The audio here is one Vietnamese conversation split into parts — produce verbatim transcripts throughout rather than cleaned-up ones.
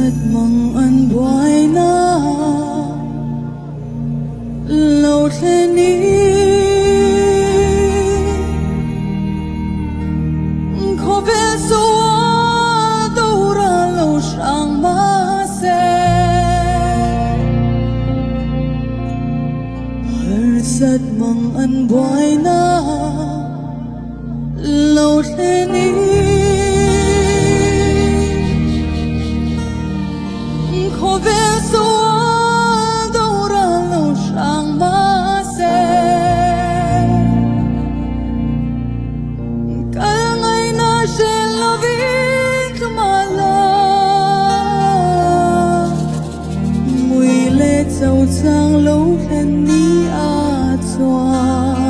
sat mang an boy na lo the ni kho ve so do ra lo sang ma se har sat mang an boy na lo the ni kho ve so do ra lo sang ma se ka ngai na she lo vi ma la mui le chau chang lo hen ni a chwa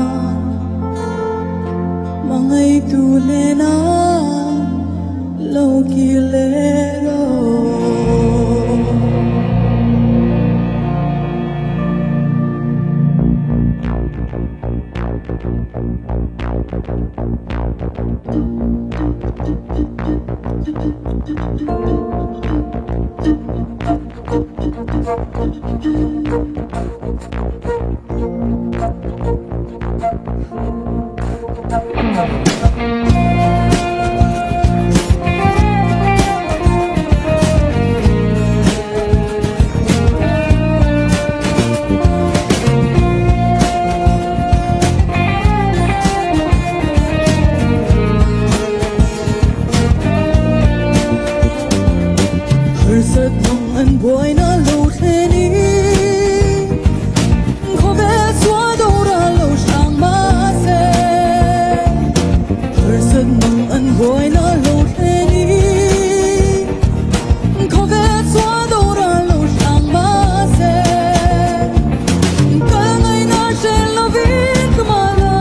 mangai tu le na lo ki le ro sat mang an boy na lo the ni kho ve xóa do ra lo sang ma se sat mang an boy na lo the ni kho ve xóa do ra lo sang ma se ka ngai na she lo vi ma la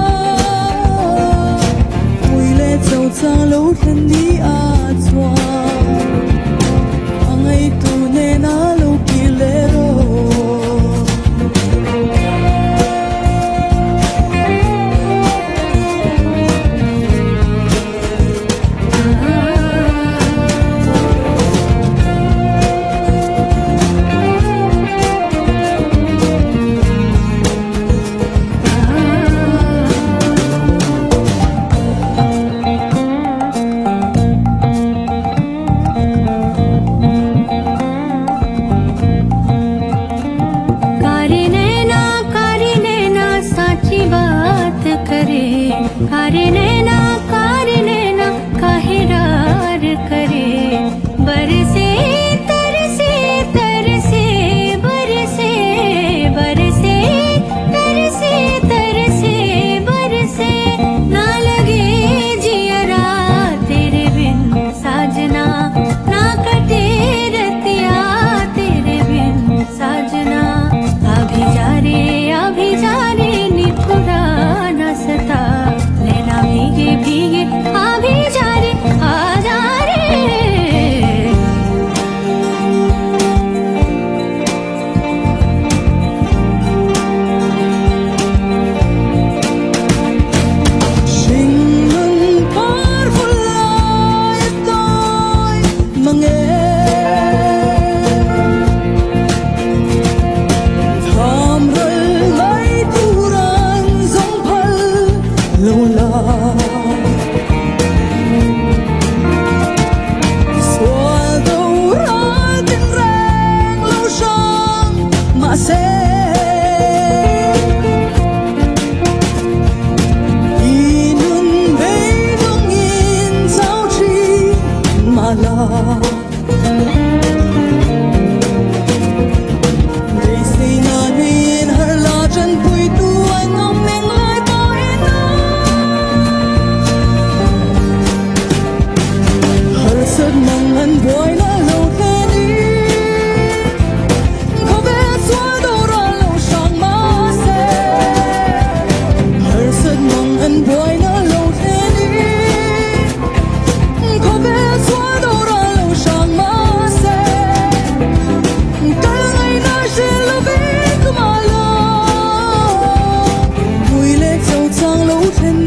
mui le chau chang lo the ni a chwa tu ne na lo ki le ro कारी नैना कारी नैना काहे रार करे बरसे तरसे तरसे बरसे बरसे तरसे तरसे बरसे ना लगे जियरा तेरे बिन साजना ना कटे रतिया तेरे बिन साजना अभी जा रे अभी जा रे निपुरा न सता भीगे भीगे आ भी जा रे आ जा रे Singen par fulai toi mange tham rul mai turan zong phal lo la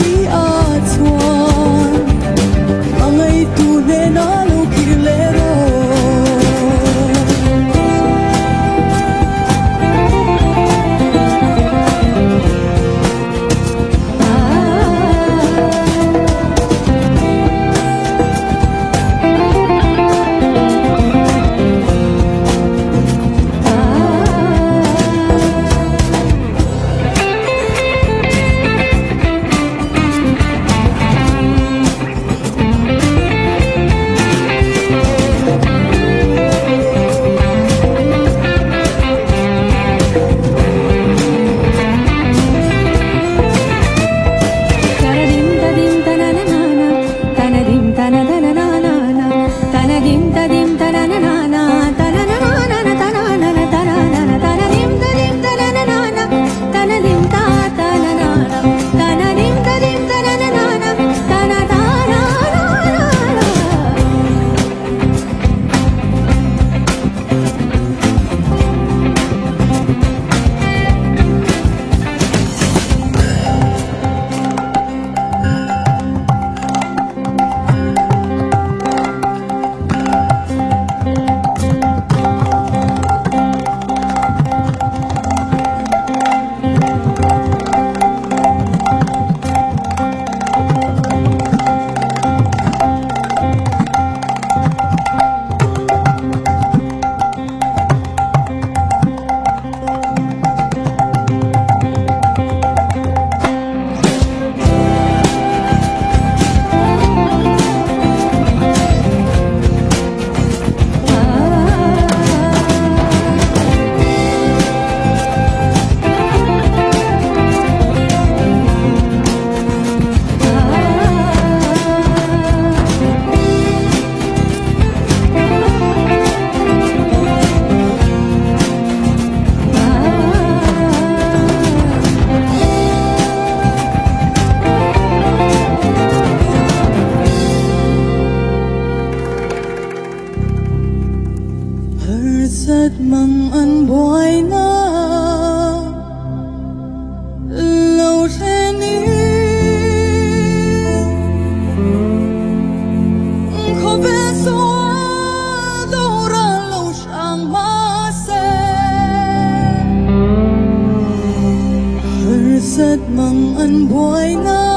tu ne na lo ki le ro rất mong anh boy na lâu trên đi không biết số đâu ra lâu chẳng mà sẽ rất mong anh boy na